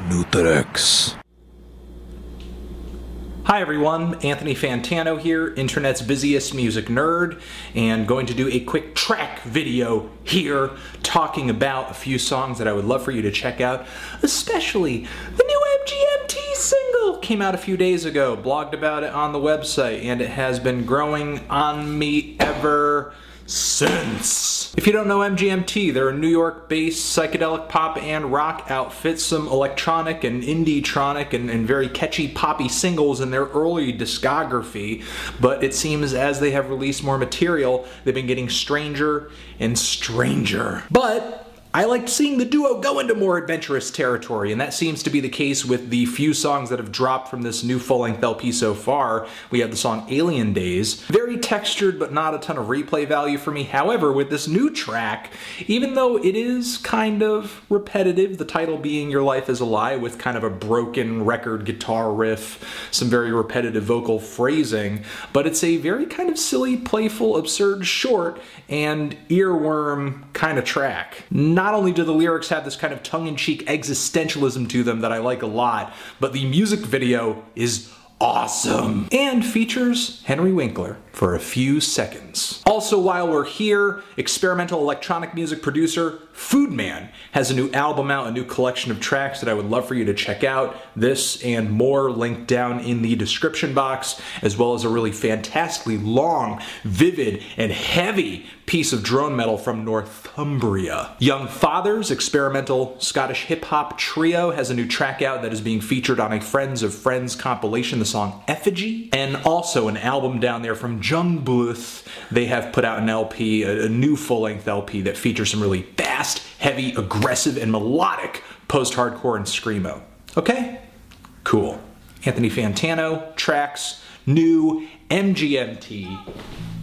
Nutherex. Hi everyone, Anthony Fantano here, internet's busiest music nerd, and going to do a quick track video here talking about a few songs that I would love for you to check out, especially the new MGMT single. Came out a few days ago, blogged about it on the website, and it has been growing on me ever since. If you don't know MGMT, they're a New York-based psychedelic pop and rock outfit, some electronic and indie-tronic and very catchy poppy singles in their early discography, but it seems as they have released more material, they've been getting stranger and stranger. But I liked seeing the duo go into more adventurous territory, and that seems to be the case with the few songs that have dropped from this new full-length LP so far. We have the song Alien Days. Very textured, but not a ton of replay value for me. However, with this new track, even though it is kind of repetitive, the title being Your Life is a Lie, with kind of a broken record guitar riff, some very repetitive vocal phrasing, but it's a very kind of silly, playful, absurd, short, and earworm kind of track. Not only do the lyrics have this kind of tongue-in-cheek existentialism to them that I like a lot, but the music video is awesome and features Henry Winkler for a few seconds. Also, while we're here, experimental electronic music producer Foodman has a new album out, a new collection of tracks that I would love for you to check out. This and more linked down in the description box, as well as a really fantastically long, vivid, and heavy piece of drone metal from Northumbria. Young Fathers, experimental Scottish hip-hop trio, has a new track out that is being featured on a Friends of Friends compilation, the song Effigy, and also an album down there from Jungbluth. They have put out an LP, a new full-length LP that features some really fast, heavy, aggressive, and melodic post-hardcore and screamo. Okay? Cool. Anthony Fantano, tracks, new MGMT.